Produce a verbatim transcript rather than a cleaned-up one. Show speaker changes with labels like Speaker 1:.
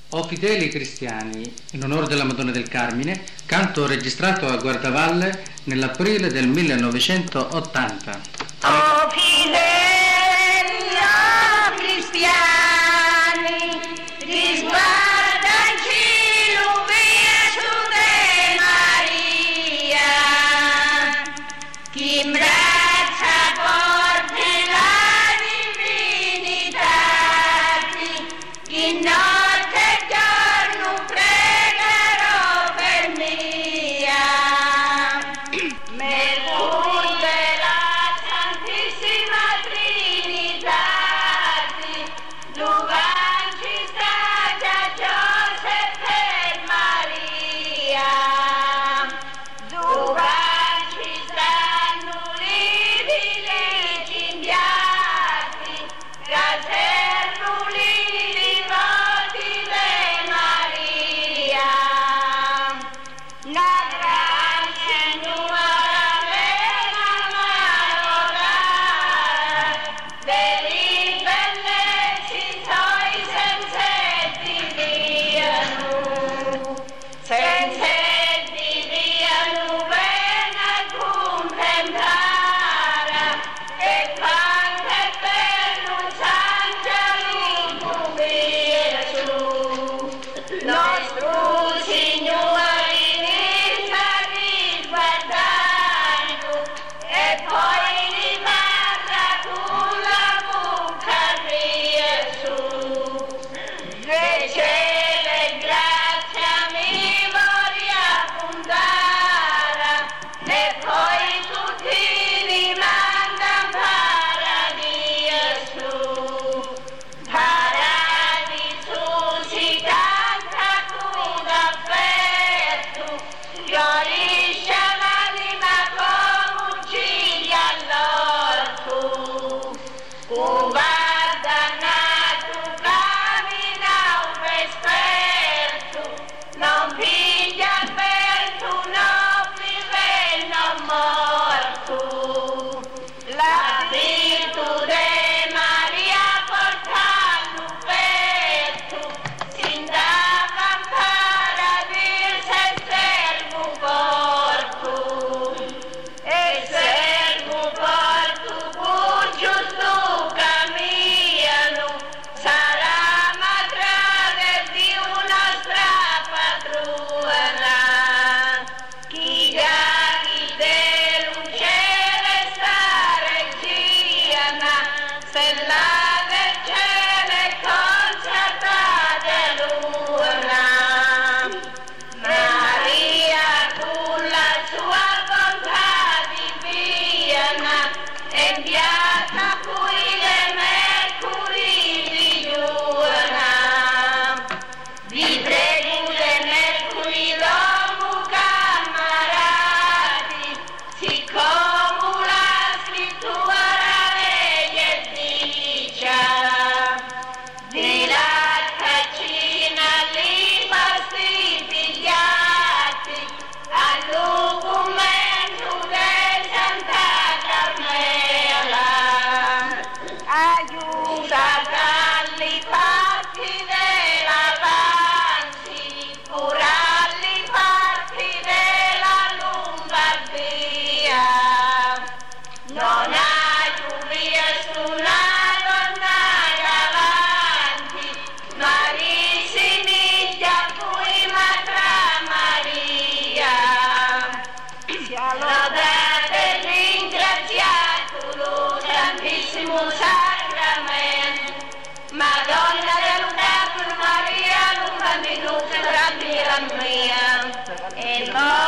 Speaker 1: O fedeli cristiani, in onore della Madonna del Carmine, canto registrato a Guardavalle nell'aprile del millenovecentottanta.
Speaker 2: O fedeli cristiani, risguarda il cielo verso te Maria, chi imbraccia forte la divinità, chi notte e giorno pregherò per mia. Mercurio della Santissima Trinità, Luganci Sagia Giuseppe e Maria, Luganci stanno lividi inviati, casermuli divoti de Maria. La gran Signora vena malograda, dei bellezzi suoi sensetti diano, sensetti diano bene a contemplare, e quanto è bello San Gianluca Gesù, nostro Signore inizia a risguardando, e poi rimarrà con la bocca Gesù. Riceve grazia mi voglio abbondare, e poi tutti rimandano paradiso. Paradiso si canta con affetto, fiorisce l'anima come un ciglio all'orto. Un dannato cammina un esperto, non piglia il vento, non vive non morto. La virtù de Maria porta all'ufferto, si andava a paradiso e servo porto, e servo porto con giusto cammino, sarà madre di nostra patrona. Chi gaghi dell'uccello sta regina, se la del cielo concerta dell'una. Maria con la sua bontà divina, è inviata cui le mercuri di giorna. Vi prego le mercuri l'uomo camarati, siccome la scrittura legge dice, di lattacina li basti pigliati, al documento del Santa Carmela, aiuta dalle parti dell'avanzi, curarli parti della Lombardia. Non aiuti nessuna donna davanti, Marisimiglia cui Madra Maria. Sia lodato e ringraziato lo Santissimo Sacramento, Madonna del Carmine Maria, lunga minuto, grande mia, e noi